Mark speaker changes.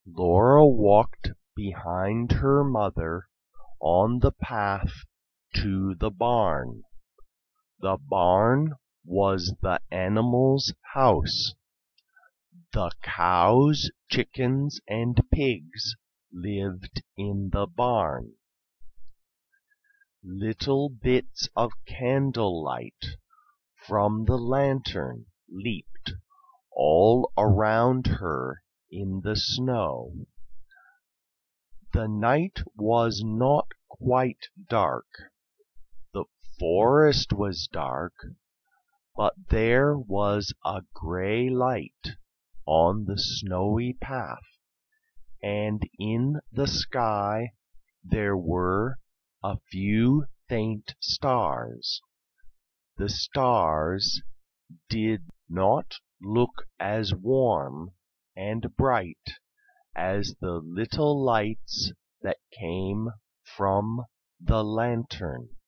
Speaker 1: Laura walked behind her mother on the path to the barn. The barn was the animals' house. The cows, chickens, and pigs lived in the barn. Little bits of candlelight from the lantern leaped all around her in the snow. The night was not quite dark. The forest was dark, but there was a grey light on the snowy path, and in the sky there were a few faint stars. The stars did not look as warm and bright as the little lights that came from the lantern.